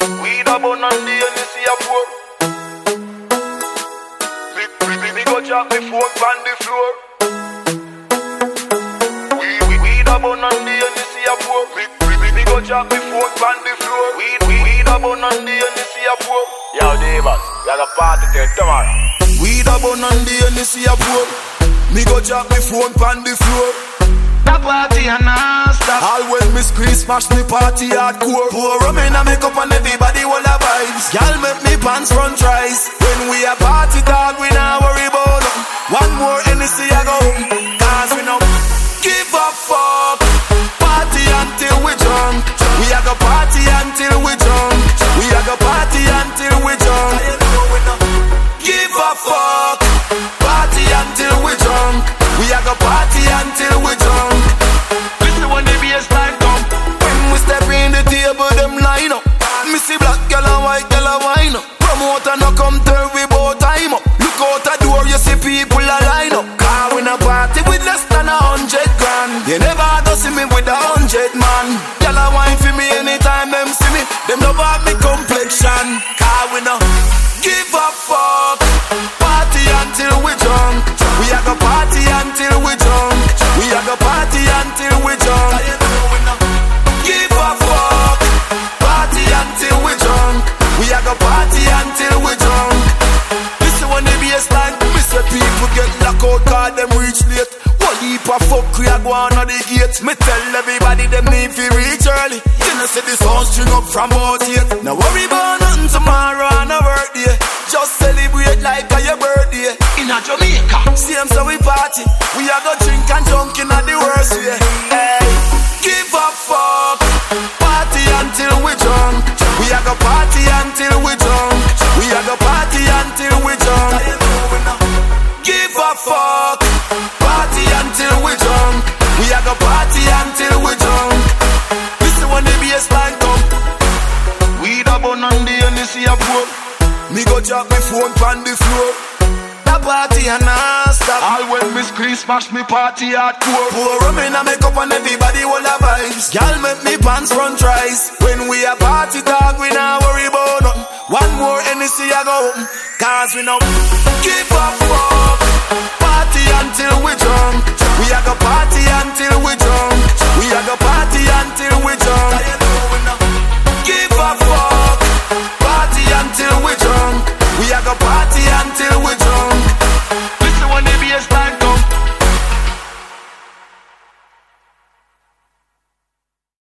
Weed a bun and the Hennessy a pour. Me go drop me phone on the floor. Weed a bun and the Hennessy a pour. Me go drop me phone on the floor. Weed a bun and the Hennessy a pour. Yo, Davis, we have a party there tomorrow. Weed a bun and the Hennessy a pour. Me go drop me phone on the floor. The party and non-stop. All when me squeeze, smash me party hardcore. Pour rum in a makeup and everybody will have vibes. Y'all make me pants run tries. When we a party dog, we not worry about them. One more Hennessy I go home. Cause we no give a fuck. Party until we drunk. We a go party until we drunk. We a go party until we drunk. Give a fuck. Party until we drunk. We a go party until we drunk. Listen when the bassline come. When we step in the table, them line up. Me see black girl and white girl a wine up. Promoter no come turn we both time up. Look out the door, you see people a line up. Car we no party with less than 100 grand. You never go see me with 100 man. Girl a wine for me anytime them see me. Them no want me complexion. Car we no give a fuck. Party until we drunk. We a go party until we drunk. We a go party until we drunk. Give a fuck. Party until we drunk. We a go party until we drunk. Listen when the bassline, me say people get locked out 'cause them reach late. One heap of fuck we a go on the gate. Me tell everybody them need to reach early. You know say the sound string up from about 8. Now worry about nothing tomorrow on a birthday. Just celebrate like a your birthday. In a Jamaica. Same so we party. We a go drink and drunk in a the worst way. Hey, give a fuck. Party until we drunk. We a go party until we drunk. We a go party until we drunk. Give a fuck. Party until we drunk. We a go party until we drunk. Listen when the bassline come. Weed a bun and the Hennessy a pour. Me go drop me phone on the floor. The party and non-stop. All when me scream, smash me party hardcore. Pour rum in a makeup and everybody will have vibes. Y'all make me pants run tries. When we a party dog, we not worry about nothing. One more Hennessy I go home. Cause we no give a fuck. Party until we drunk. We a go party until